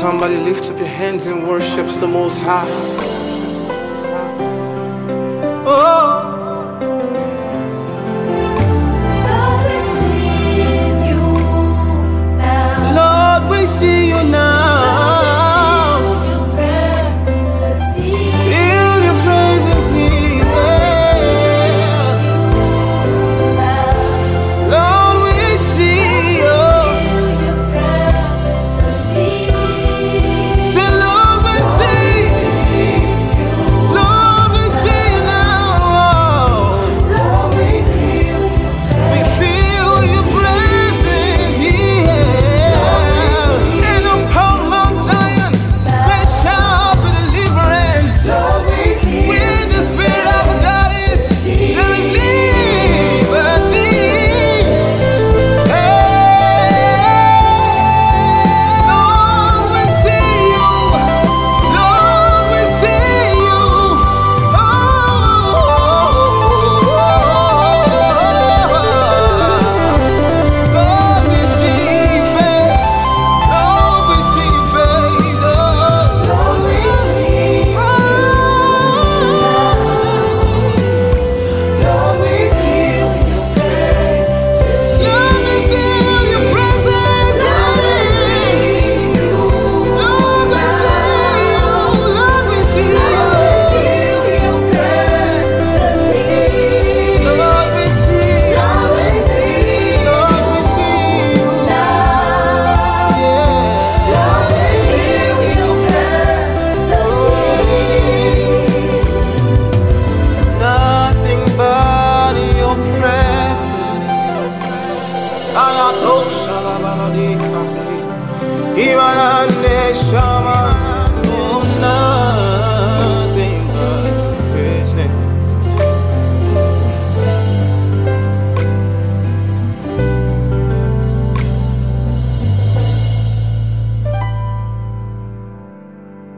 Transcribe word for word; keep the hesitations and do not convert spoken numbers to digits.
Somebody lift up your hands and worship to the Most High. Oh, Lord, we see you now. Lord, we see you now. Your presence here. Feel your presence here. Lord, we see you. Your presence here. Say, Lord, we see. Lord, we see you now. Lord, we feel We feel your presence here. And upon Mount Zion, there shall be deliverance. Lord, we feel Where the Spirit of God is, there is liberty. Hey, Lord, we see you. Lord, we see you. Oh, Lord, we see your face. Lord, we see your face. Oh, Lord, we see Lord, we feel your presence Let me feel your presence. Lord, we see you. Lord, we see you. feel your presence here. Lord, we see you. Lord, we see Lord, we see you. now. Yeah. Lord, we feel your presence here. Nothing but your presence. Ayatosha la baladika. Imanande shama.